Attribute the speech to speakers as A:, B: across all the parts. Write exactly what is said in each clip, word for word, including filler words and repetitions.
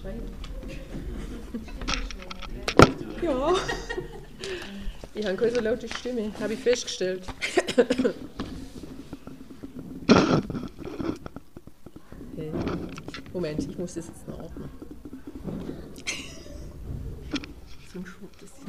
A: schreiben.
B: Ja. Ich habe keine so laute Stimme, habe ich festgestellt. Okay. Moment, ich muss das jetzt noch ordnen. Zum Schwupp, das ist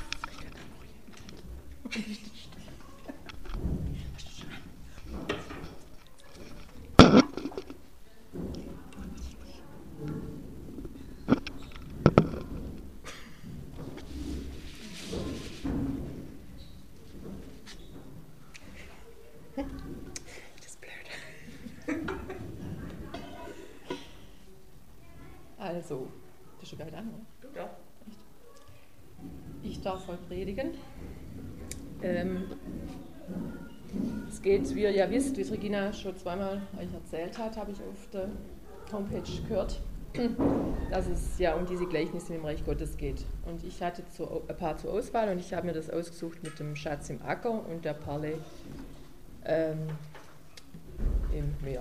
B: Also, das ist schon geil an, oder?
A: Ja.
B: Ich darf heute predigen. Ähm, es geht, wie ihr ja wisst, wie es Regina schon zweimal euch erzählt hat, habe ich auf der Homepage gehört, dass es ja um diese Gleichnisse im Reich Gottes geht. Und ich hatte zu, ein paar zur Auswahl und ich habe mir das ausgesucht mit dem Schatz im Acker und der Perle ähm, im Meer.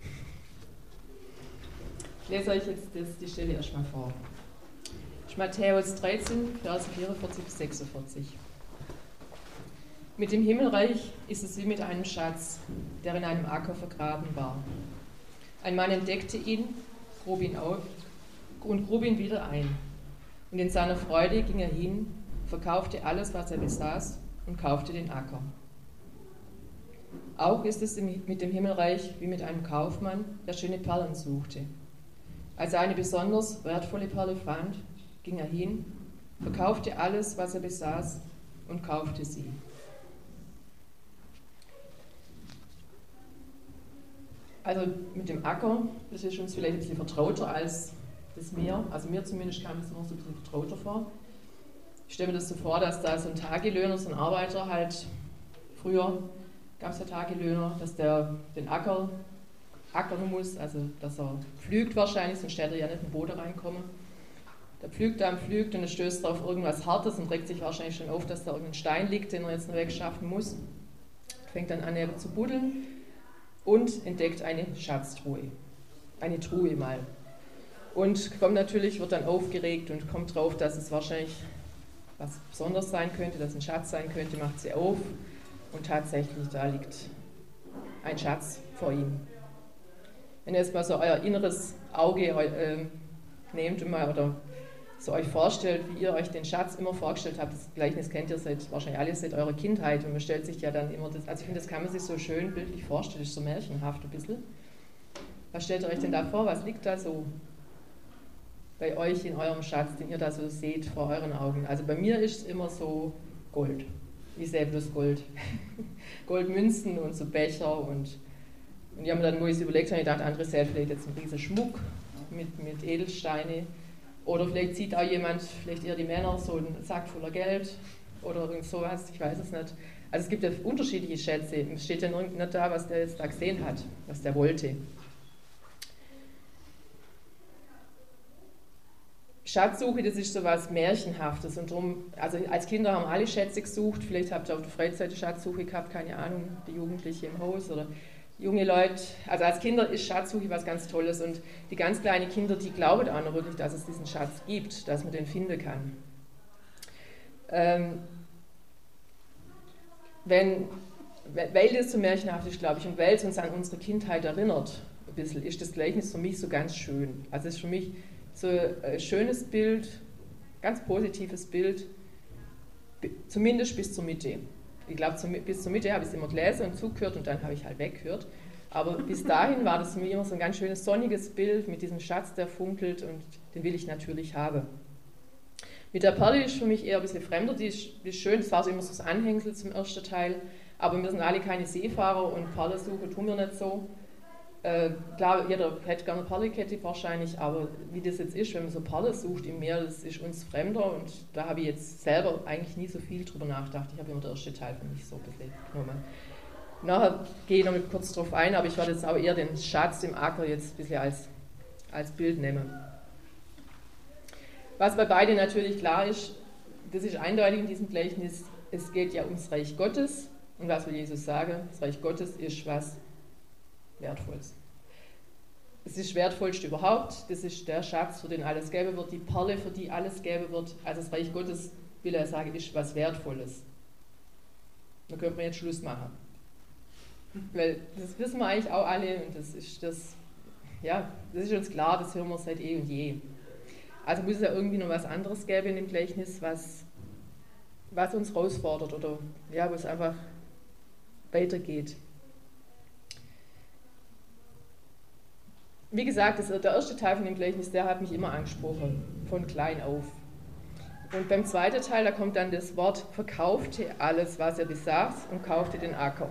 B: Ich lese euch jetzt das, die Stelle erstmal vor. Das ist Matthäus dreizehn, Verse vierundvierzig bis sechsundvierzig. Mit dem Himmelreich ist es wie mit einem Schatz, der in einem Acker vergraben war. Ein Mann entdeckte ihn, grub ihn auf und grub ihn wieder ein. Und in seiner Freude ging er hin, verkaufte alles, was er besaß, und kaufte den Acker. Auch ist es mit dem Himmelreich wie mit einem Kaufmann, der schöne Perlen suchte. Als er eine besonders wertvolle Perle fand, ging er hin, verkaufte alles, was er besaß, und kaufte sie. Also mit dem Acker, das ist uns vielleicht ein bisschen vertrauter als das Meer. Also mir zumindest kam es immer so ein bisschen vertrauter vor. Ich stelle mir das so vor, dass da so ein Tagelöhner, so ein Arbeiter halt, früher gab es ja Tagelöhner, dass der den Acker ackern muss, also dass er pflügt wahrscheinlich, sonst hätte er ja nicht in den Boden reinkommen. Der pflügt da und pflügt und er stößt auf irgendwas Hartes und regt sich wahrscheinlich schon auf, dass da irgendein Stein liegt, den er jetzt noch wegschaffen muss. Fängt dann an, eben zu buddeln und entdeckt eine Schatztruhe. Eine Truhe mal. Und kommt natürlich, wird dann aufgeregt und kommt drauf, dass es wahrscheinlich was Besonderes sein könnte, dass ein Schatz sein könnte, macht sie auf und tatsächlich, da liegt ein Schatz vor ihm. Wenn ihr jetzt mal so euer inneres Auge äh, nehmt und mal oder so euch vorstellt, wie ihr euch den Schatz immer vorgestellt habt, das Gleichnis kennt ihr seit, wahrscheinlich alle seit eurer Kindheit und man stellt sich ja dann immer das, also ich finde, das kann man sich so schön bildlich vorstellen, das ist so märchenhaft ein bisschen. Was stellt ihr euch denn da vor, was liegt da so bei euch in eurem Schatz, den ihr da so seht vor euren Augen? Also bei mir ist es immer so Gold, ich sehe bloß Gold, Goldmünzen und so Becher und Und ich habe mir dann, wo ich es überlegt habe, ich dachte, andere sehen vielleicht jetzt einen riesen Schmuck mit, mit Edelsteine. Oder vielleicht sieht auch jemand, vielleicht eher die Männer, so einen Sack voller Geld oder irgend sowas, ich weiß es nicht. Also es gibt ja unterschiedliche Schätze. Es steht ja nicht da, was der jetzt da gesehen hat, was der wollte. Schatzsuche, das ist so was Märchenhaftes und drum, also als Kinder haben alle Schätze gesucht, vielleicht habt ihr auf der Freizeit eine Schatzsuche gehabt, keine Ahnung, die Jugendliche im Haus oder junge Leute, also als Kinder ist Schatzsuche was ganz Tolles und die ganz kleinen Kinder, die glauben auch noch wirklich, dass es diesen Schatz gibt, dass man den finden kann. Ähm, wenn, weil das so märchenhaft ist, glaube ich, und weil es uns an unsere Kindheit erinnert, ein bisschen, ist das Gleichnis für mich so ganz schön. Also es ist für mich so ein schönes Bild, ganz positives Bild, zumindest bis zur Mitte. Ich glaube, bis zur Mitte habe ich es immer gelesen und zugehört und dann habe ich halt weggehört. Aber bis dahin war das für mich immer so ein ganz schönes sonniges Bild mit diesem Schatz, der funkelt und den will ich natürlich haben. Mit der Perle ist für mich eher ein bisschen fremder, die ist, die ist schön, das war so immer so das Anhängsel zum ersten Teil, aber wir sind alle keine Seefahrer und Perlensuche tun wir nicht so. Äh, klar, jeder hätte gerne eine Perlenkette wahrscheinlich, aber wie das jetzt ist, wenn man so Perle sucht im Meer, das ist uns fremder und da habe ich jetzt selber eigentlich nie so viel drüber nachgedacht. Ich habe immer den ersten Teil für mich so ein bisschen genommen. Nachher gehe ich noch kurz drauf ein, aber ich werde jetzt auch eher den Schatz im Acker jetzt ein bisschen als, als Bild nehmen. Was bei beiden natürlich klar ist, das ist eindeutig in diesem Gleichnis, es geht ja ums Reich Gottes und was will Jesus sagen? Das Reich Gottes ist was Wertvolles. Es das ist das Wertvollste überhaupt, das ist der Schatz, für den alles gäbe wird, die Perle, für die alles gäbe wird. Also das Reich Gottes, will er sagen, ist was Wertvolles. Da könnte man jetzt Schluss machen. Weil das wissen wir eigentlich auch alle und das ist, das, ja, das ist uns klar, das hören wir seit eh und je. Also muss es ja irgendwie noch was anderes geben in dem Gleichnis, was, was uns herausfordert oder ja, wo es einfach weitergeht. Wie gesagt, das, der erste Teil von dem Gleichnis, der hat mich immer angesprochen, von klein auf. Und beim zweiten Teil, da kommt dann das Wort, verkaufte alles, was er besaß und kaufte den Acker.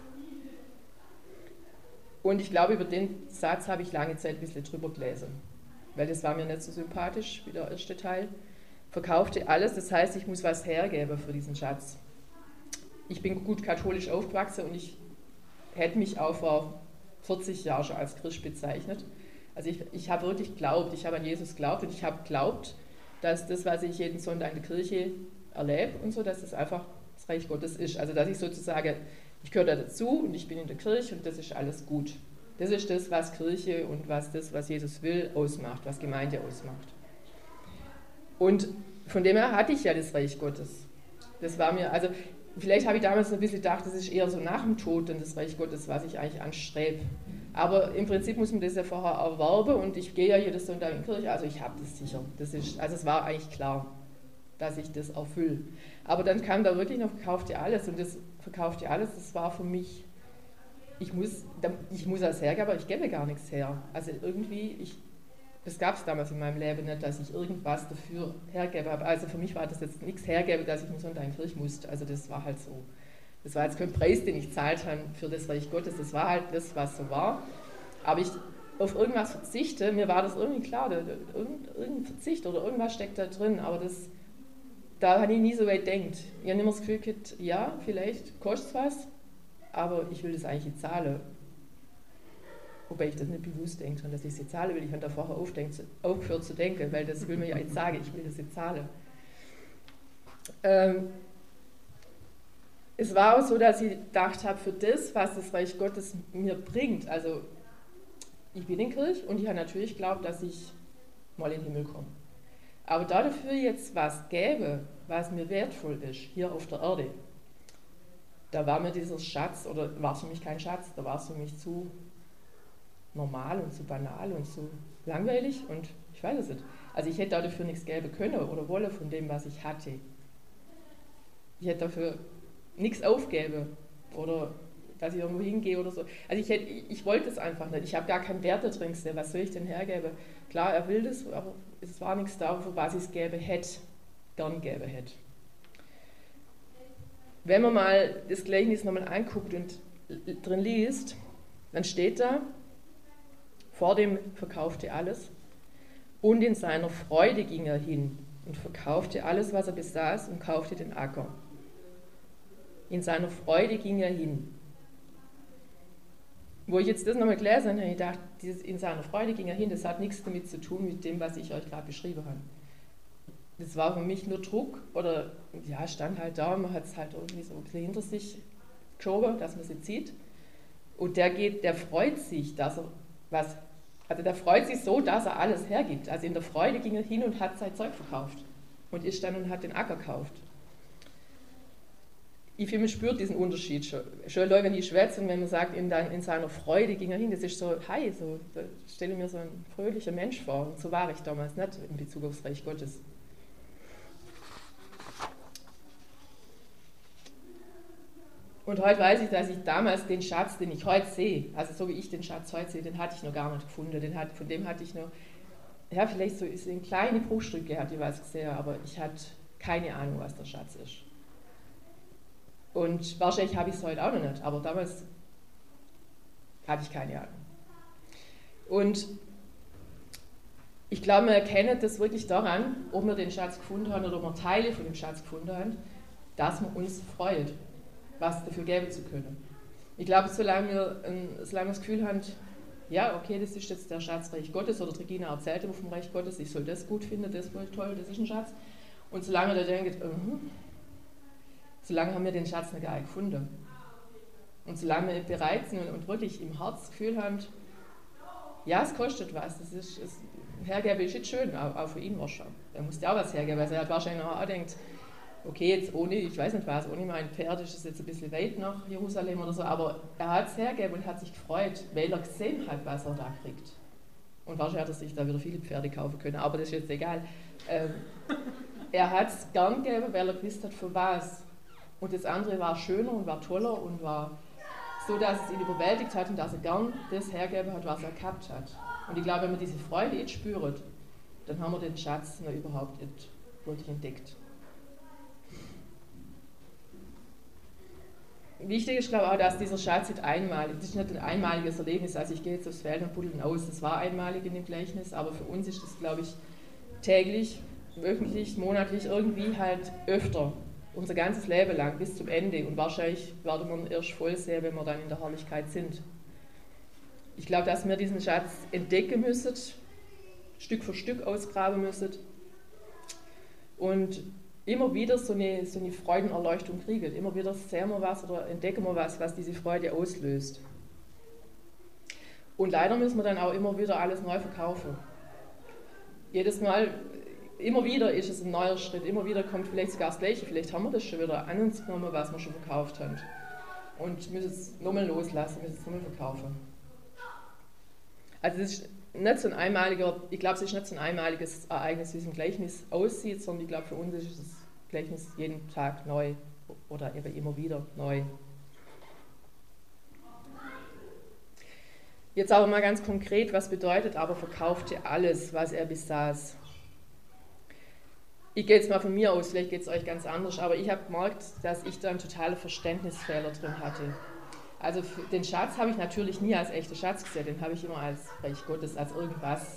B: Und ich glaube, über den Satz habe ich lange Zeit ein bisschen drüber gelesen, weil das war mir nicht so sympathisch wie der erste Teil. Verkaufte alles, das heißt, ich muss was hergeben für diesen Schatz. Ich bin gut katholisch aufgewachsen und ich hätte mich auch vor vierzig Jahren schon als Christ bezeichnet. Also ich, ich habe wirklich geglaubt, ich habe an Jesus geglaubt und ich habe geglaubt, dass das, was ich jeden Sonntag in der Kirche erlebe und so, dass das einfach das Reich Gottes ist. Also dass ich sozusagen, ich gehöre da dazu und ich bin in der Kirche und das ist alles gut. Das ist das, was Kirche und was das, was Jesus will, ausmacht, was Gemeinde ausmacht. Und von dem her hatte ich ja das Reich Gottes. Das war mir, also vielleicht habe ich damals ein bisschen gedacht, das ist eher so nach dem Tod dann das Reich Gottes, was ich eigentlich anstrebe. Aber im Prinzip muss man das ja vorher erwerben und ich gehe ja jedes Sonntag in die Kirche, also ich habe das sicher. Das ist, also es war eigentlich klar, dass ich das erfülle. Aber dann kam da wirklich noch verkaufte alles und das verkaufte alles, das war für mich, ich muss, ich muss als hergeben, aber ich gebe gar nichts her. Also irgendwie, ich, das gab es damals in meinem Leben nicht, dass ich irgendwas dafür hergebe. Also für mich war das jetzt nichts hergebe, dass ich am Sonntag in die Kirche musste. Also das war halt so. Das war jetzt kein Preis, den ich gezahlt habe für das Reich Gottes. Das war halt das, was so war. Aber ich auf irgendwas verzichte, mir war das irgendwie klar, da, irgendein Verzicht oder irgendwas steckt da drin. Aber das, da habe ich nie so weit gedacht. Ich habe immer das Gefühl gehabt, ja, vielleicht kostet es was, aber ich will das eigentlich nicht zahlen. Wobei ich das nicht bewusst denke, sondern dass ich sie zahle, will ich da vorher aufgehört zu denken, weil das will mir ja jetzt sagen, ich will das jetzt zahlen. Ähm, es war auch so, dass ich gedacht habe, für das, was das Reich Gottes mir bringt, also ich bin in der Kirche und ich habe natürlich geglaubt, dass ich mal in den Himmel komme. Aber dafür jetzt was gäbe, was mir wertvoll ist, hier auf der Erde, da war mir dieser Schatz, oder war es für mich kein Schatz, da war es für mich zu normal und zu banal und zu langweilig und ich weiß es nicht. Also ich hätte dafür nichts geben können oder wollen von dem, was ich hatte. Ich hätte dafür nichts aufgeben oder dass ich irgendwo hingehe oder so. Also ich, hätte, ich wollte es einfach nicht. Ich habe gar keinen Wert da drin gesehen. Was soll ich denn hergeben? Klar, er will das, aber es war nichts da, für was ich es gäbe hätte, gern gäbe hätte. Wenn man mal das Gleichnis nochmal anguckt und drin liest, dann steht da, vor dem verkaufte alles und in seiner Freude ging er hin und verkaufte alles, was er besaß und kaufte den Acker. In seiner Freude ging er hin. Wo ich jetzt das nochmal gelesen habe, habe ich gedacht, dieses in seiner Freude ging er hin, das hat nichts damit zu tun mit dem, was ich euch gerade beschrieben habe. Das war für mich nur Druck oder ja, stand halt da, man hat es halt irgendwie so ein bisschen hinter sich geschoben, dass man sie zieht. Und der geht, der freut sich, dass er was, also der freut sich so, dass er alles hergibt. Also in der Freude ging er hin und hat sein Zeug verkauft und ist dann und hat den Acker gekauft. Ich finde, man spürt diesen Unterschied schon. Schon Leute, wenn die schwätzen, wenn man sagt, in, in seiner Freude ging er hin, das ist so, hi, so, da stelle ich mir so ein fröhlicher Mensch vor. Und so war ich damals nicht in Bezug aufs Reich Gottes. Und heute weiß ich, dass ich damals den Schatz, den ich heute sehe, also so wie ich den Schatz heute sehe, den hatte ich noch gar nicht gefunden. Den hat, von dem hatte ich noch, ja, vielleicht so ist in kleine Bruchstücke, hatte ich was gesehen, aber ich hatte keine Ahnung, was der Schatz ist. Und wahrscheinlich habe ich es heute auch noch nicht, aber damals hatte ich keine Ahnung. Und ich glaube, wir erkennen das wirklich daran, ob wir den Schatz gefunden haben oder ob wir Teile von dem Schatz gefunden haben, dass wir uns freuen, was dafür geben zu können. Ich glaube, solange wir, solange wir das Gefühl haben, ja, okay, das ist jetzt der Schatz Reich Gottes, oder Regina erzählt immer vom Reich Gottes, ich soll das gut finden, das wohl toll, das ist ein Schatz. Und solange der denkt, uh-huh, solange haben wir den Schatz noch gar nicht gefunden. Und solange wir bereit sind und wirklich im Herz das Gefühl haben, Ja, es kostet was. Das ist, es, hergeben ist jetzt schön, auch, auch für ihn wahrscheinlich. Er musste auch was hergeben, also er hat wahrscheinlich auch gedacht, okay, jetzt ohne, ich weiß nicht was, ohne mein Pferd ist es jetzt ein bisschen weit nach Jerusalem oder so, aber er hat es hergegeben und hat sich gefreut, weil er gesehen hat, was er da kriegt. Und wahrscheinlich hat er sich da wieder viele Pferde kaufen können, aber das ist jetzt egal. Ähm, er hat es gern gegeben, weil er gewusst hat, für was. Und das andere war schöner und war toller und war so, dass es ihn überwältigt hat und dass er gern das hergeben hat, was er gehabt hat. Und ich glaube, wenn man diese Freude jetzt spürt, dann haben wir den Schatz noch überhaupt nicht wirklich entdeckt. Wichtig ist, glaube ich, auch, dass dieser Schatz nicht einmalig ist. Das ist nicht ein einmaliges Erlebnis. Also ich gehe jetzt aufs Feld und buddeln aus. Das war einmalig in dem Gleichnis, aber für uns ist das, glaube ich, täglich, wöchentlich, monatlich, irgendwie halt öfter. Unser ganzes Leben lang, bis zum Ende. Und wahrscheinlich werden wir ihn erst voll sehen, wenn wir dann in der Herrlichkeit sind. Ich glaube, dass wir diesen Schatz entdecken müssen, Stück für Stück ausgraben müssen und immer wieder so eine, so eine Freudenerleuchtung kriegen. Immer wieder sehen wir was oder entdecken wir was, was diese Freude auslöst. Und leider müssen wir dann auch immer wieder alles neu verkaufen. Jedes Mal, immer wieder ist es ein neuer Schritt, immer wieder kommt vielleicht sogar das Gleiche. Vielleicht haben wir das schon wieder an uns genommen, was wir schon verkauft haben. Und müssen es nochmal loslassen, müssen es nochmal verkaufen. Also es ist nicht so ein einmaliger, ich glaube, es ist nicht so ein einmaliges Ereignis, wie es im Gleichnis aussieht, sondern ich glaube, für uns ist das Gleichnis jeden Tag neu oder eben immer wieder neu. Jetzt aber mal ganz konkret, was bedeutet aber verkaufte alles, was er besaß? Ich gehe jetzt mal von mir aus, vielleicht geht es euch ganz anders, aber ich habe gemerkt, dass ich da einen totalen Verständnisfehler drin hatte. Also den Schatz habe ich natürlich nie als echter Schatz gesehen, den habe ich immer als Reich Gottes, als irgendwas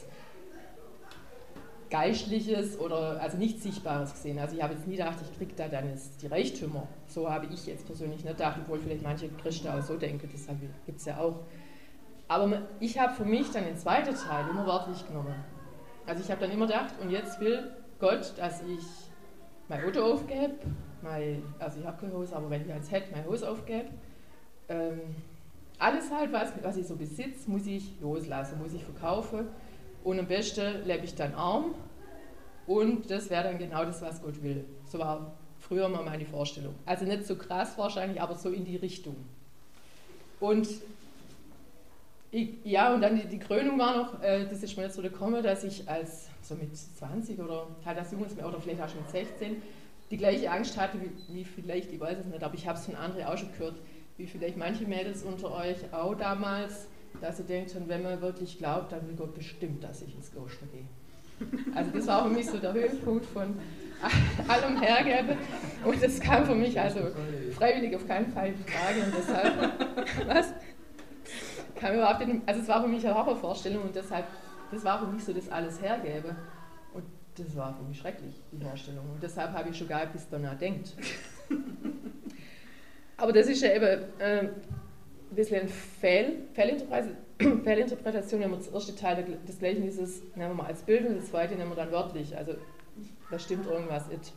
B: Geistliches oder also nicht Sichtbares gesehen. Also ich habe jetzt nie gedacht, ich kriege da dann jetzt die Reichtümer. So habe ich jetzt persönlich nicht gedacht, obwohl vielleicht manche Christen auch so denken, das gibt es ja auch. Aber ich habe für mich dann den zweiten Teil immer wörtlich genommen. Also ich habe dann immer gedacht, und jetzt will Gott, dass ich mein Auto aufgebe, mein, also ich habe kein Haus, aber wenn ich eins hätte, mein Haus aufgebe. Ähm, alles halt, was, was ich so besitze, muss ich loslassen, muss ich verkaufen und am besten lebe ich dann arm und das wäre dann genau das, was Gott will. So war früher mal meine Vorstellung. Also nicht so krass wahrscheinlich, aber so in die Richtung. Und ich, ja, und dann die, die Krönung war noch, äh, das ist mir jetzt so gekommen, dass ich als so mit zwanzig oder halt als Junges oder vielleicht auch schon mit sechzehn die gleiche Angst hatte, wie, wie vielleicht, ich weiß es nicht, aber ich habe es von anderen auch schon gehört, wie vielleicht manche Mädels unter euch auch damals, dass sie denken, wenn man wirklich glaubt, dann will Gott bestimmt, dass ich ins Kloster gehe. Also das war für mich so der Höhepunkt von allem Hergeben und das kam für mich also freiwillig auf keinen Fall in Frage und deshalb, was? Kam überhaupt nicht, also es war für mich eine Horrorvorstellung und deshalb, das war für mich so das alles Hergebe und das war für mich schrecklich, die Vorstellung und deshalb habe ich schon gar nicht bis danach denkt. Aber das ist ja eben äh, ein bisschen eine Fehl, Fehlinterpretation, wenn wir das erste Teil des Gleichnisses nehmen wir mal als Bild und das zweite nehmen wir dann wörtlich. Also da stimmt irgendwas nicht.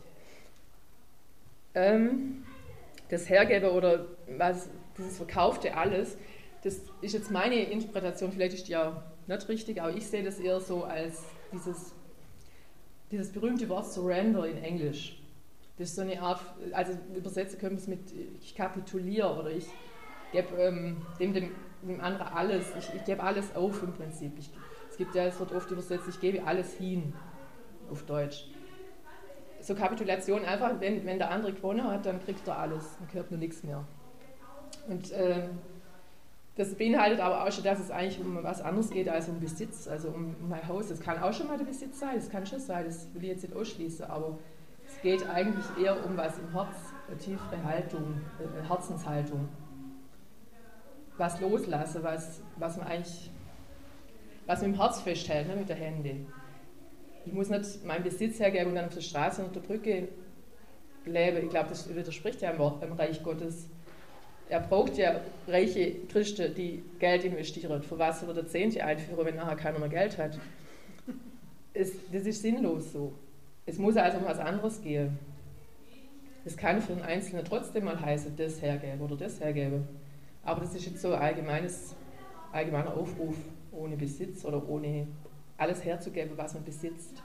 B: Ähm, das Hergeben oder was, dieses verkaufte alles, das ist jetzt meine Interpretation, vielleicht ist die ja nicht richtig, aber ich sehe das eher so als dieses, dieses berühmte Wort Surrender in Englisch. Das ist so eine Art, also übersetzen können wir es mit ich kapituliere oder ich gebe ähm, dem, dem, dem anderen alles, ich, ich gebe alles auf im Prinzip. Ich, es gibt ja, es wird oft übersetzt, ich gebe alles hin, auf Deutsch. So Kapitulation einfach, wenn, wenn der andere gewonnen hat, dann kriegt er alles, dann gehört nur nichts mehr. Und ähm, das beinhaltet aber auch schon, dass es eigentlich um was anderes geht als um Besitz, also um mein Haus. Das kann auch schon mal der Besitz sein, das kann schon sein, das will ich jetzt nicht ausschließen, aber es geht eigentlich eher um was im Herz, eine tiefere Haltung, eine Herzenshaltung. Was loslassen, was, was man eigentlich, was man im Herz festhält, ne, mit der Hände. Ich muss nicht meinen Besitz hergeben und dann auf der Straße und auf der Brücke leben. Ich glaube, das widerspricht ja im Reich Gottes. Er braucht ja reiche Christen, die Geld investieren. Für was soll er Zehnte einführen, wenn nachher keiner mehr Geld hat? Es, das ist sinnlos so. Es muss also um was anderes gehen. Es kann für einen Einzelnen trotzdem mal heißen, das hergeben oder das hergeben. Aber das ist jetzt so ein allgemeines, allgemeiner Aufruf ohne Besitz oder ohne alles herzugeben, was man besitzt.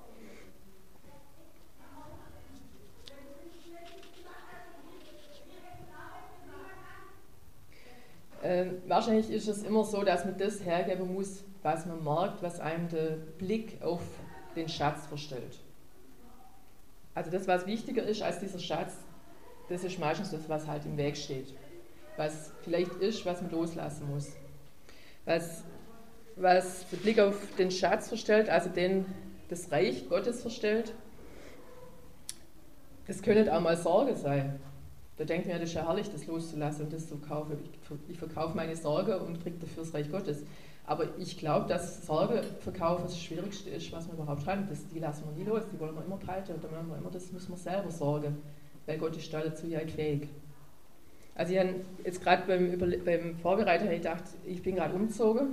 B: Ähm, wahrscheinlich ist es immer so, dass man das hergeben muss, was man merkt, was einem den Blick auf den Schatz verstellt. Also das, was wichtiger ist als dieser Schatz, das ist meistens das, was halt im Weg steht. Was vielleicht ist, was man loslassen muss. Was, was den Blick auf den Schatz verstellt, also den, das Reich Gottes verstellt, das können auch mal Sorge sein. Da denkt man ja, das ist ja herrlich, das loszulassen und das zu kaufen. Ich, ich verkaufe meine Sorge und kriege dafür das Reich Gottes. Aber ich glaube, dass Sorgeverkauf das Schwierigste ist, was man überhaupt hat. Das, die lassen wir nie los, die wollen wir immer behalten. Und da müssen wir immer, das müssen wir selber sorgen, weil Gott ist da dazu ja fähig. Also ich habe jetzt gerade beim, beim Vorbereiten gedacht, ich bin gerade umgezogen.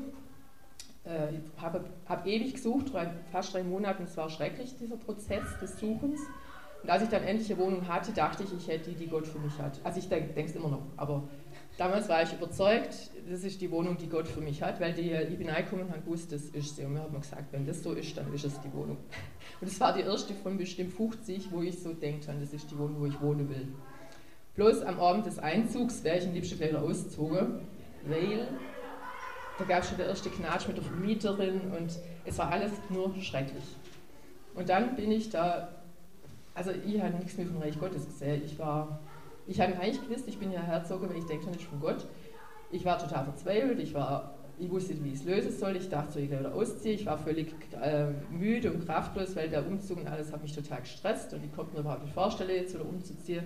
B: Äh, ich habe hab ewig gesucht, drei, fast drei Monate, und es war schrecklich, dieser Prozess des Suchens. Und als ich dann endlich eine Wohnung hatte, dachte ich, ich hätte die, die Gott für mich hat. Also ich denke es immer noch, aber damals war ich überzeugt, das ist die Wohnung, die Gott für mich hat, weil die, ich bin reingekommen und habe gewusst, das ist sie. Und mir hat man gesagt, wenn das so ist, dann ist es die Wohnung. Und es war die erste von bestimmt fünfzig, wo ich so denke, das ist die Wohnung, wo ich wohnen will. Bloß am Abend des Einzugs wäre ich am liebsten gleich wieder ausgezogen, weil da gab es schon der erste Knatsch mit der Vermieterin und es war alles nur schrecklich. Und dann bin ich da, also ich habe nichts mehr vom Reich Gottes gesehen. Ich war, ich habe eigentlich gewusst, ich bin ja hergezogen, weil ich denke, das ist von Gott. Ich war total verzweifelt, ich, war, ich wusste nicht, wie ich es lösen soll. Ich dachte, so, ich wieder ausziehe. Ich war völlig äh, müde und kraftlos, weil der Umzug und alles hat mich total gestresst und ich konnte mir überhaupt nicht vorstellen, jetzt wieder umzuziehen.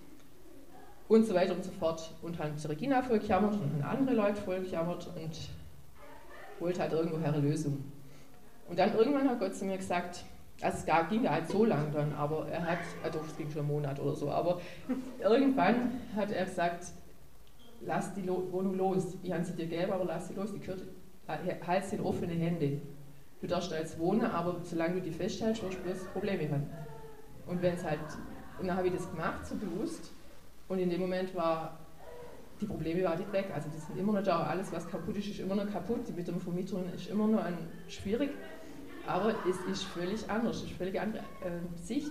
B: Und so weiter und so fort. Und haben die Regina voll gejammert und haben andere Leute voll gejammert und wollte halt irgendwoher eine Lösung. Und dann irgendwann hat Gott zu mir gesagt, also es ging halt so lang dann, aber er hat, also es ging schon einen Monat oder so, aber irgendwann hat er gesagt, lass die Lo- Wohnung los, ich habe sie dir gegeben, aber lass sie los, die gehört, halt sie in offene Hände. Du darfst da jetzt wohnen, aber solange du die festhältst, wirst du bloß Probleme haben. Und wenn es halt, und dann habe ich das gemacht, so bewusst, und in dem Moment war, die Probleme waren nicht weg, also die sind immer noch da, alles was kaputt ist, ist immer noch kaputt, die mit dem Vermieterin ist immer noch ein, schwierig, aber es ist völlig anders, es ist eine völlig andere äh, Sicht.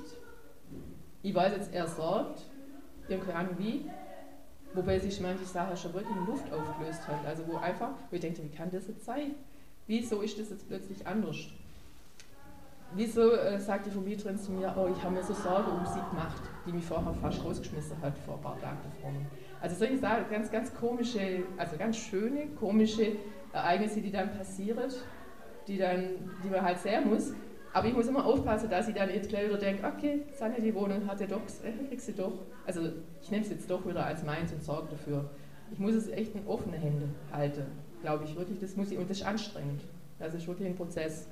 B: Ich weiß jetzt, er sorgt, ich habe keine Ahnung wie, wobei sich manche Sachen schon wirklich in Luft aufgelöst hat, also wo einfach, wo ich denke, wie kann das jetzt sein? Wieso ist das jetzt plötzlich anders? Wieso äh, sagt die Vermieterin zu mir, oh, ich habe mir so Sorge um sie gemacht, die mich vorher fast rausgeschmissen hat, vor ein paar Tagen davor. Also solche Sachen, ganz, ganz komische, also ganz schöne, komische Ereignisse, die dann passieren, die, dann, die man halt sehen muss. Aber ich muss immer aufpassen, dass ich dann jetzt gleich wieder denke, okay, Sanne, die Wohnung hat ja doch, äh, kriegst du doch. Also ich nehme es jetzt doch wieder als meins und sorge dafür. Ich muss es echt in offene Hände halten, glaube ich wirklich. Das muss ich, und das ist anstrengend. Das ist wirklich ein Prozess.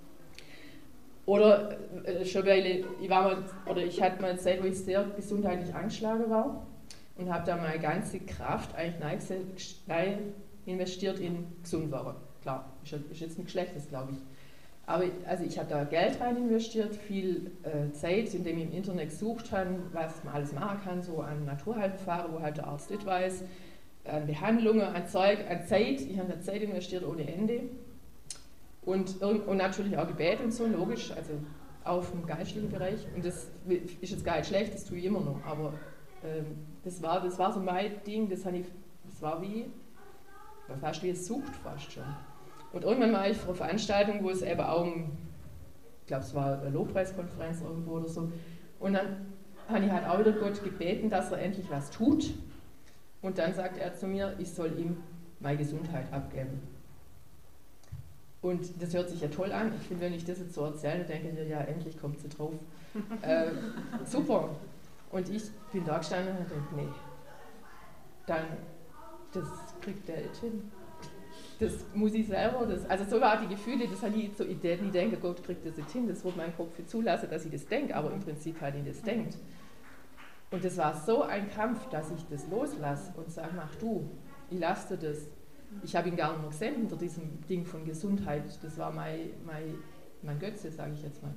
B: Oder äh, schon weil ich war mal, oder ich hatte mal eine Zeit, wo ich sehr gesundheitlich angeschlagen war und habe da meine ganze Kraft eigentlich nein investiert in gesund werden. Klar, ist, ist jetzt nichts Schlechtes, glaube ich. Aber also ich habe da Geld rein investiert, viel äh, Zeit, indem ich im Internet gesucht habe, was man alles machen kann, so an Naturheilverfahren, wo halt der Arzt nicht weiß, an Behandlungen, an Zeug, an Zeit. Ich habe da Zeit investiert ohne Ende. Und, und natürlich auch Gebet und so, logisch, also auch im geistlichen Bereich. Und das ist jetzt gar nicht schlecht, das tue ich immer noch, aber ähm, das, war, das war so mein Ding, das, ich, das war wie, war fast wie eine Sucht fast schon. Und irgendwann war ich vor einer Veranstaltung, wo es eben auch, ich glaube es war eine Lobpreiskonferenz irgendwo oder so, und dann habe ich halt auch wieder Gott gebeten, dass er endlich was tut. Und dann sagt er zu mir, ich soll ihm meine Gesundheit abgeben. Und das hört sich ja toll an. Ich finde, wenn ich das jetzt so erzähle, denke ich, ja, endlich kommt sie drauf. äh, super. Und ich bin da gestanden und denke, nee, dann, das kriegt der nicht hin. Das muss ich selber, das, also so waren die Gefühle, das habe ich so Ideen, ich denke, Gott kriegt das nicht hin, das wird mein Kopf zulassen, dass ich das denke, aber im Prinzip halt ihn das denkt. Und das war so ein Kampf, dass ich das loslasse und sage, mach du, ich lasse dir das. Ich habe ihn gar nicht mehr gesehen hinter diesem Ding von Gesundheit. Das war mein, mein, mein Götze, sage ich jetzt mal.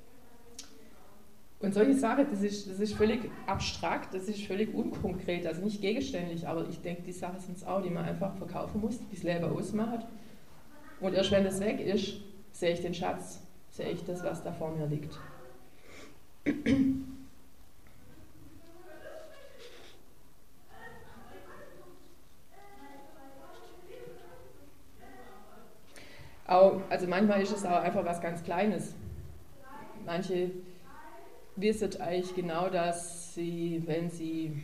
B: Und solche Sachen, das ist, das ist völlig abstrakt, das ist völlig unkonkret, also nicht gegenständlich, aber ich denke, die Sachen sind es auch, die man einfach verkaufen muss, die das Leben ausmacht. Und erst wenn das weg ist, sehe ich den Schatz, sehe ich das, was da vor mir liegt. Auch, also manchmal ist es auch einfach was ganz Kleines. Manche wissen eigentlich genau, dass sie, wenn sie,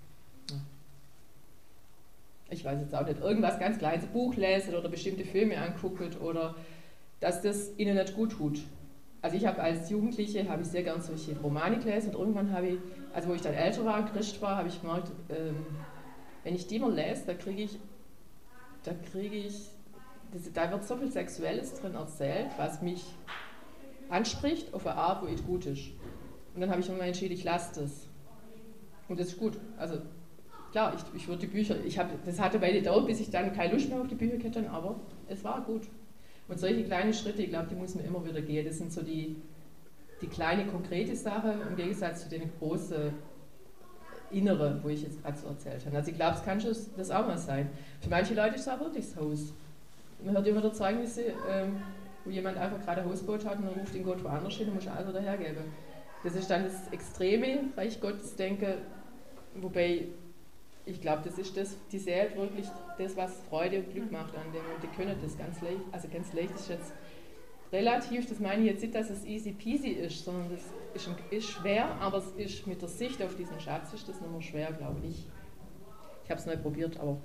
B: ich weiß jetzt auch nicht, irgendwas ganz Kleines, ein Buch lesen oder bestimmte Filme angucken oder dass das ihnen nicht gut tut. Also ich habe als Jugendliche, habe ich sehr gern solche Romane gelesen und irgendwann habe ich, also wo ich dann älter war, Christ war, habe ich gemerkt, ähm, wenn ich die mal lese, da kriege ich, da kriege ich, das, da wird so viel Sexuelles drin erzählt, was mich anspricht auf eine Art, wo es gut ist. Und dann habe ich immer entschieden, ich lasse das. Und das ist gut. Also klar, ich, ich würde die Bücher, ich hab, das hatte bei gedauert, bis ich dann keine Lust mehr auf die Bücher hatte, aber es war gut. Und solche kleinen Schritte, ich glaube, die muss man immer wieder gehen. Das sind so die, die kleine, konkrete Sache im Gegensatz zu den großen Innere, wo ich jetzt gerade so erzählt habe. Also ich glaube, es kann schon das auch mal sein. Für manche Leute ist es auch wirklich das Haus. Man hört immer wieder Zeugnisse, ähm, wo jemand einfach gerade ein Hausboot hat und dann ruft den Gott woanders hin und muss alles wieder hergeben. Das ist dann das extreme Reich Gottes Denken, wobei ich glaube, das ist das, die Seele wirklich das, was Freude und Glück macht an dem. Und die können das ganz leicht, also ganz leicht ist jetzt relativ, das meine ich jetzt nicht, dass es easy peasy ist, sondern das ist, ist schwer, aber es ist mit der Sicht auf diesen Schatz ist das nicht mehr schwer, glaube ich. Ich habe es neu probiert, aber...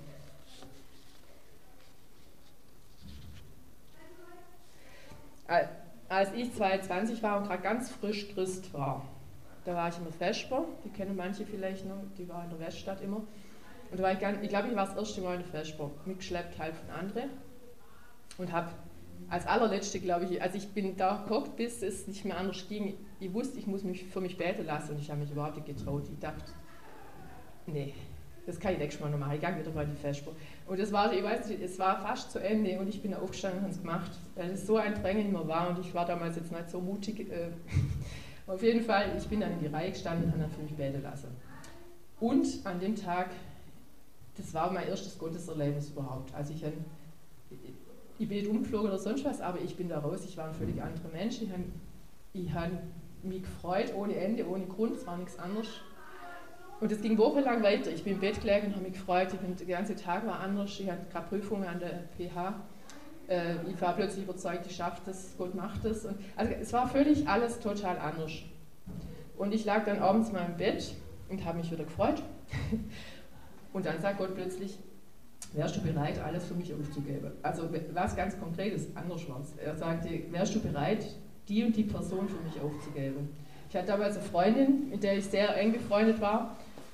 B: Als ich zweiundzwanzig war und gerade ganz frisch Christ war, da war ich in der Vesper, die kennen manche vielleicht noch, die war in der Weststadt immer. Und da war ich, ganz, ich glaube, ich war das erste Mal in der Vesper, mitgeschleppt halt von anderen. Und habe als allerletzte, glaube ich, also ich bin da geguckt, bis es nicht mehr anders ging. Ich wusste, ich muss mich für mich beten lassen und ich habe mich überhaupt nicht getraut. Ich dachte, nee, das kann ich nächstes Mal noch machen, ich gehe wieder mal in die Vesper. Und das war, ich weiß nicht, es war fast zu Ende und ich bin aufgestanden und habe es gemacht, weil es so ein Drängen immer war und ich war damals jetzt nicht so mutig. Äh, auf jeden Fall, ich bin dann in die Reihe gestanden und habe dann für mich beten lassen. Und an dem Tag, das war mein erstes Gotteserlebnis überhaupt. Also ich, ich bin nicht umgeflogen oder sonst was, aber ich bin da raus, ich war ein völlig anderer Mensch. Ich habe ich hab mich gefreut ohne Ende, ohne Grund, es war nichts anderes. Und es ging wochenlang weiter. Ich bin im Bett gelegen und habe mich gefreut. Ich bin, der ganze Tag war anders. Ich hatte gerade Prüfungen an der P H. Äh, ich war plötzlich überzeugt, ich schaffe das, Gott macht das. Und, also es war völlig alles total anders. Und ich lag dann abends mal im Bett und habe mich wieder gefreut. Und dann sagt Gott plötzlich, wärst du bereit, alles für mich aufzugeben? Also was ganz Konkretes, anders war es. Er sagte, wärst du bereit, die und die Person für mich aufzugeben? Ich hatte damals eine Freundin, mit der ich sehr eng befreundet war.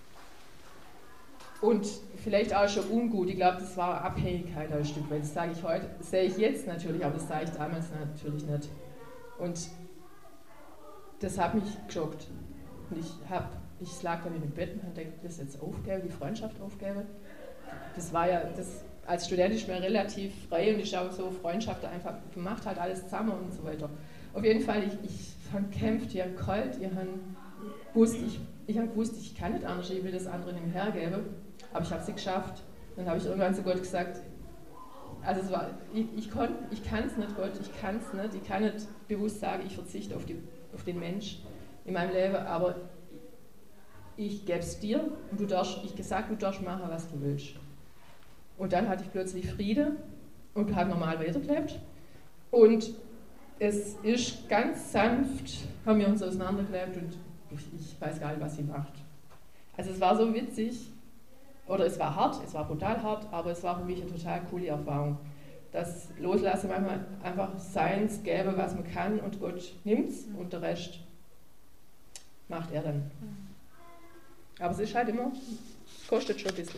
B: Und vielleicht auch schon ungut, ich glaube, das war Abhängigkeit ein Stück weit. Das sage ich heute, das sehe ich jetzt natürlich, aber das sage ich damals natürlich nicht. Und das hat mich geschockt. Und ich, hab, ich lag dann in dem Bett und habe gedacht, das jetzt aufgeben, die Freundschaft aufgeben. Das war ja, das, als Student ist man relativ frei und ich auch so Freundschaft einfach, man macht halt alles zusammen und so weiter. Auf jeden Fall, ich, ich habe gekämpft, ich habe geheult, ich habe gewusst, ich, ich habe gewusst, ich kann nicht anders, ich will das andere nicht mehr hergeben. Aber ich habe es geschafft. Dann habe ich irgendwann zu Gott gesagt, also es war, ich, ich, ich kann es nicht, Gott, ich kann es nicht. Ich kann nicht bewusst sagen, ich verzichte auf, die, auf den Mensch in meinem Leben, aber ich gebe es dir und du darfst, ich gesagt, du darfst machen, was du willst. Und dann hatte ich plötzlich Friede und habe normal weitergelebt. Und es ist ganz sanft, haben wir uns auseinandergelebt und ich, ich weiß gar nicht, was sie macht. Also es war so witzig. Oder es war hart, es war brutal hart, aber es war für mich eine total coole Erfahrung. Das Loslassen manchmal einfach Seins gäbe, was man kann und Gott nimmt es und der Rest macht er dann. Aber es ist halt immer, kostet schon ein bisschen.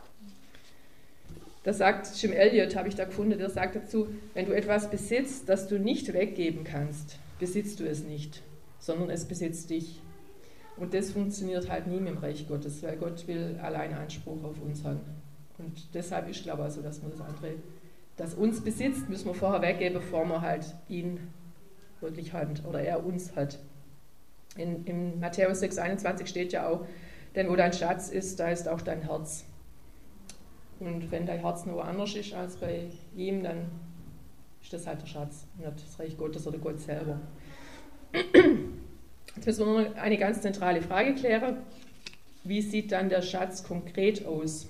B: Das sagt Jim Elliot, habe ich da gefunden, der sagt dazu, wenn du etwas besitzt, das du nicht weggeben kannst, besitzt du es nicht, sondern es besitzt dich. Und das funktioniert halt nie mit dem Reich Gottes, weil Gott will allein Anspruch auf uns haben. Und deshalb ist, glaube ich, also, dass man das andere, das uns besitzt, müssen wir vorher weggeben, bevor wir halt ihn wirklich haben oder er uns hat. In, in Matthäus sechs einundzwanzig steht ja auch, denn wo dein Schatz ist, da ist auch dein Herz. Und wenn dein Herz nur anders ist als bei ihm, dann ist das halt der Schatz, nicht das Reich Gottes oder Gott selber. Jetzt müssen wir noch eine ganz zentrale Frage klären. Wie sieht dann der Schatz konkret aus?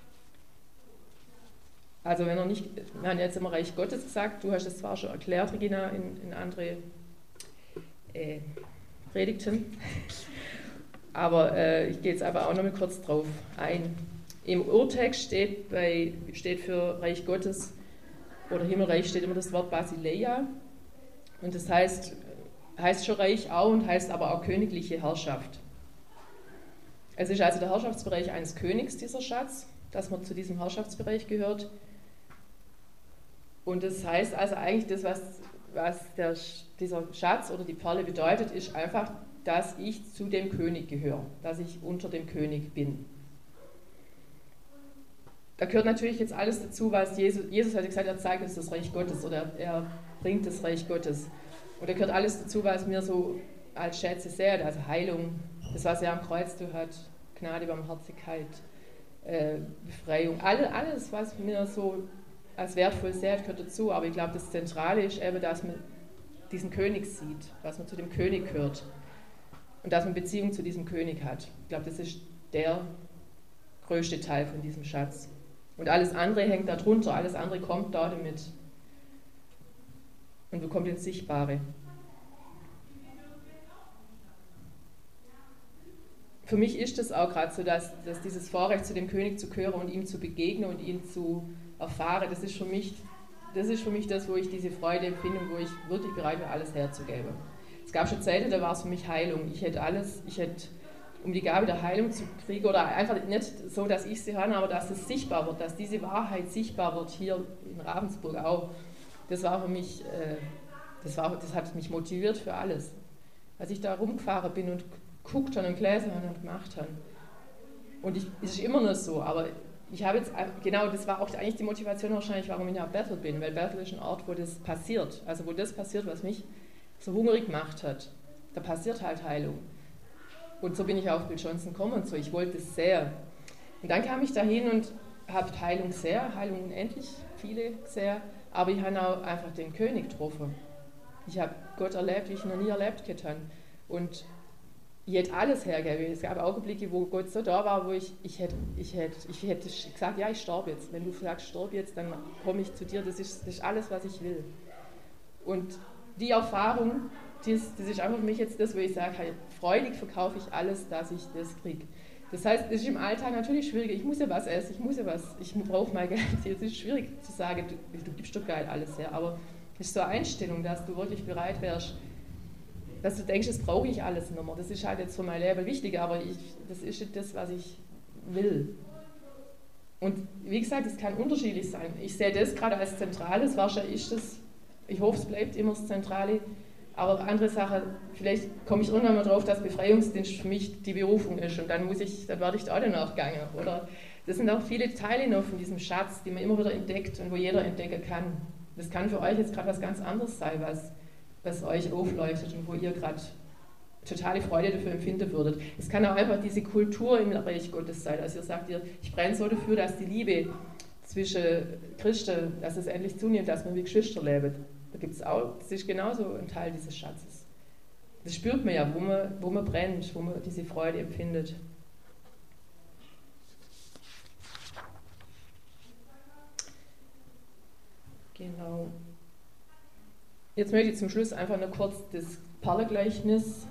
B: Also wenn er nicht, wir haben jetzt immer Reich Gottes gesagt, du hast es zwar schon erklärt, Regina, in, in andere äh, Predigten, aber äh, ich gehe jetzt aber auch noch mal kurz drauf ein. Im Urtext steht, bei, steht für Reich Gottes oder Himmelreich steht immer das Wort Basileia und das heißt, heißt schon Reich auch und heißt aber auch königliche Herrschaft. Es ist also der Herrschaftsbereich eines Königs, dieser Schatz, dass man zu diesem Herrschaftsbereich gehört. Und das heißt also eigentlich, das, was, was der, dieser Schatz oder die Perle bedeutet, ist einfach, dass ich zu dem König gehöre, dass ich unter dem König bin. Da gehört natürlich jetzt alles dazu, was Jesus, Jesus hat gesagt, er zeigt uns das Reich Gottes oder er bringt das Reich Gottes. Und da gehört alles dazu, was mir so als Schätze seht, also Heilung, das, was er am Kreuz tut hat, Gnade, Barmherzigkeit, äh, Befreiung, alle, alles, was mir so als wertvoll seht, gehört dazu. Aber ich glaube, das Zentrale ist eben, dass man diesen König sieht, dass man zu dem König gehört und dass man Beziehung zu diesem König hat. Ich glaube, das ist der größte Teil von diesem Schatz. Und alles andere hängt darunter, alles andere kommt da damit und bekommt ins Sichtbare. Für mich ist es auch gerade so, dass, dass dieses Vorrecht, zu dem König zu gehören und ihm zu begegnen und ihn zu erfahren, das ist für mich das, ist für mich das, wo ich diese Freude empfinde und wo ich wirklich bereit bin, alles herzugeben. Es gab schon Zeiten, da war es für mich Heilung. Ich hätte alles, ich hätte, um die Gabe der Heilung zu kriegen, oder einfach nicht so, dass ich sie habe, aber dass es sichtbar wird, dass diese Wahrheit sichtbar wird, hier in Ravensburg auch. Das war für mich, äh, das, war, das hat mich motiviert für alles. Als ich da rumgefahren bin und geguckt habe und gelesen habe und gemacht habe. Und ich, es ist immer noch so, aber ich habe jetzt, genau, das war auch eigentlich die Motivation wahrscheinlich, warum ich nach Bethel bin, weil Bethel ist ein Ort, wo das passiert, also wo das passiert, was mich so hungrig gemacht hat. Da passiert halt Heilung. Und so bin ich auf Bill Johnson gekommen und so, ich wollte es sehr. Und dann kam ich dahin und habe Heilung sehr, Heilung unendlich, viele sehr, aber ich habe auch einfach den König getroffen. Ich habe Gott erlebt, wie ich ihn noch nie erlebt hätte. Und ich hätte alles hergegeben. Es gab Augenblicke, wo Gott so da war, wo ich, ich, hätte, ich, hätte, ich hätte gesagt, ja, ich sterbe jetzt. Wenn du sagst, sterbe jetzt, dann komme ich zu dir. Das ist, das ist alles, was ich will. Und die Erfahrung, das, das ist einfach für mich jetzt das, wo ich sage, hey, freudig verkaufe ich alles, dass ich das kriege. Das heißt, es ist im Alltag natürlich schwierig. Ich muss ja was essen, ich muss ja was, ich brauche mal Geld. Es ist schwierig zu sagen, du, du gibst doch Geld alles her. Aber es ist so eine Einstellung, dass du wirklich bereit wärst, dass du denkst, das brauche ich alles nicht mehr. Das ist halt jetzt für mein Leben wichtig, aber ich, das ist nicht das, was ich will. Und wie gesagt, es kann unterschiedlich sein. Ich sehe das gerade als Zentrales, wahrscheinlich ist das, ich hoffe, es bleibt immer das Zentrale, aber andere Sache, vielleicht komme ich irgendwann mal drauf, dass Befreiungsdienst für mich die Berufung ist und dann muss ich, dann werde ich da auch danach gegangen. Oder das sind auch viele Teile noch von diesem Schatz, die man immer wieder entdeckt und wo jeder entdecken kann. Das kann für euch jetzt gerade was ganz anderes sein, was was euch aufleuchtet und wo ihr gerade totale Freude dafür empfinden würdet. Es kann auch einfach diese Kultur im Reich Gottes sein. Also ihr sagt, ihr, ich brenne so dafür, dass die Liebe zwischen Christen, dass es endlich zunimmt, dass man wie Geschwister lebt. Da gibt es auch, das ist genauso ein Teil dieses Schatzes. Das spürt man ja, wo man, wo man brennt, wo man diese Freude empfindet. Genau. Jetzt möchte ich zum Schluss einfach nur kurz das Perlengleichnis,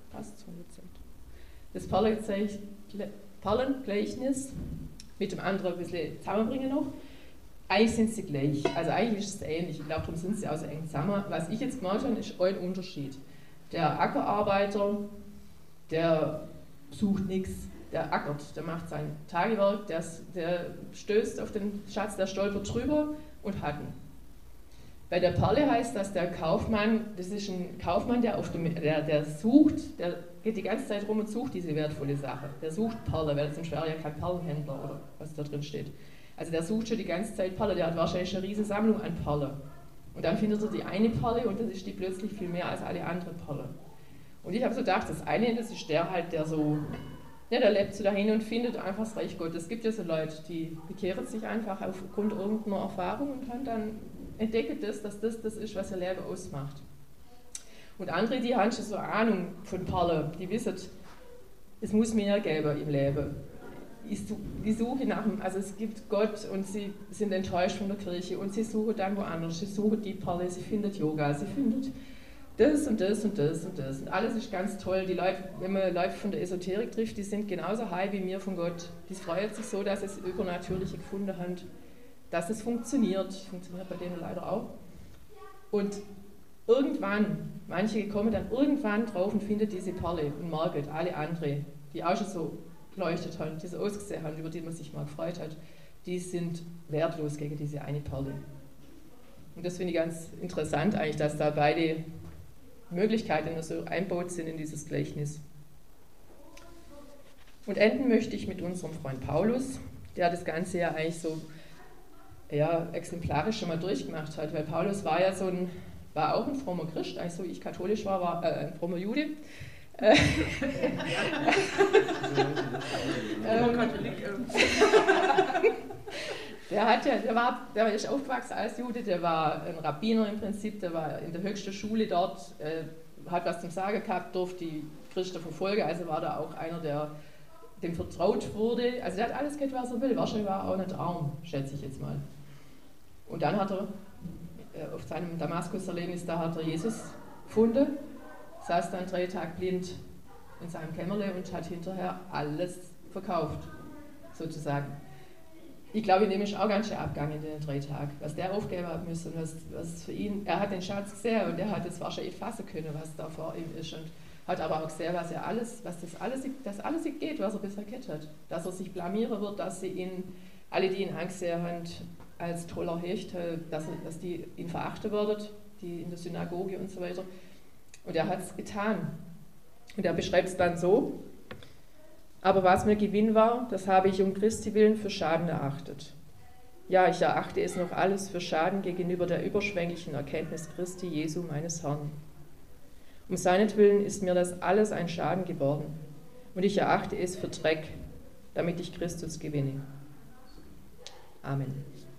B: das Perlengleichnis mit dem anderen ein bisschen zusammenbringen noch. Eigentlich sind sie gleich, also eigentlich ist es ähnlich, ich glaube, darum sind sie auch so eng zusammen. Was ich jetzt gemerkt habe, ist ein Unterschied. Der Ackerarbeiter, der sucht nichts, der ackert, der macht sein Tagewerk, der, der stößt auf den Schatz, der stolpert drüber und hat ihn. Bei der Perle heißt das, der Kaufmann, das ist ein Kaufmann, der, auf dem, der, der sucht, der geht die ganze Zeit rum und sucht diese wertvolle Sache. Der sucht Perle, weil es im Schwer ja kein Perlenhändler oder was da drin steht. Also der sucht schon die ganze Zeit Perle, der hat wahrscheinlich eine riesige Sammlung an Perle. Und dann findet er die eine Perle und das ist die plötzlich viel mehr als alle anderen Perle. Und ich habe so gedacht, das eine, das ist der halt, der so, ja, der lebt so dahin und findet einfach das Reich Gottes. Es gibt ja so Leute, die bekehren sich einfach aufgrund irgendeiner Erfahrung und haben dann entdeckt das, dass das das ist, was ihr Leben ausmacht. Und andere, die haben schon so eine Ahnung von Perle, die wissen, es muss mehr geben im Leben. Die suchen nach dem, also es gibt Gott und sie sind enttäuscht von der Kirche und sie suchen dann woanders, sie suchen die Perle, sie finden Yoga, sie finden das und das und das und das. Und alles ist ganz toll. Die Leute, wenn man Leute von der Esoterik trifft, die sind genauso high wie mir von Gott. Die freuen sich so, dass es Übernatürliche gefunden haben, dass es funktioniert. Funktioniert bei denen leider auch. Und irgendwann, manche kommen dann irgendwann drauf und finden diese Perle und merken, alle anderen, die auch schon so geleuchtet haben, die so ausgesehen haben, über die man sich mal gefreut hat, die sind wertlos gegen diese eine Perle. Und das finde ich ganz interessant eigentlich, dass da beide Möglichkeiten so einbaut sind in dieses Gleichnis. Und enden möchte ich mit unserem Freund Paulus, der das Ganze ja eigentlich so ja, exemplarisch schon mal durchgemacht hat, weil Paulus war ja so ein, war auch ein frommer Christ, eigentlich so wie ich katholisch war, war äh, ein frommer Jude. ähm, der, hat ja, der, war, der ist aufgewachsen als Jude, der war ein Rabbiner im Prinzip, der war in der höchsten Schule dort, äh, hat was zum Sagen gehabt, durfte die Christen verfolgen, also war da auch einer, der dem vertraut wurde. Also der hat alles gehabt, was er will. Wahrscheinlich war er auch nicht arm, schätze ich jetzt mal. Und dann hat er äh, auf seinem Damaskus-Erlebnis, da hat er Jesus gefunden, saß dann drei Tage blind in seinem Kämmerle und hat hinterher alles verkauft, sozusagen. Ich glaube, in dem ist auch ganz schön abgegangen in den drei Tagen, was der aufgeben hat müssen, was, was für ihn, er hat den Schatz gesehen und er hat es wahrscheinlich fassen können, was da vor ihm ist und hat aber auch gesehen, was er alles, was das alles, das alles geht, was er bisher gehabt hat, dass er sich blamieren wird, dass sie ihn, alle, die ihn angesehen haben, als toller Hecht, dass, er, dass die ihn verachten werden, die in der Synagoge und so weiter. Und er hat es getan. Und er beschreibt es dann so: Aber was mir Gewinn war, das habe ich um Christi willen für Schaden erachtet. Ja, ich erachte es noch alles für Schaden gegenüber der überschwänglichen Erkenntnis Christi Jesu, meines Herrn. Um seinetwillen ist mir das alles ein Schaden geworden. Und ich erachte es für Dreck, damit ich Christus gewinne. Amen.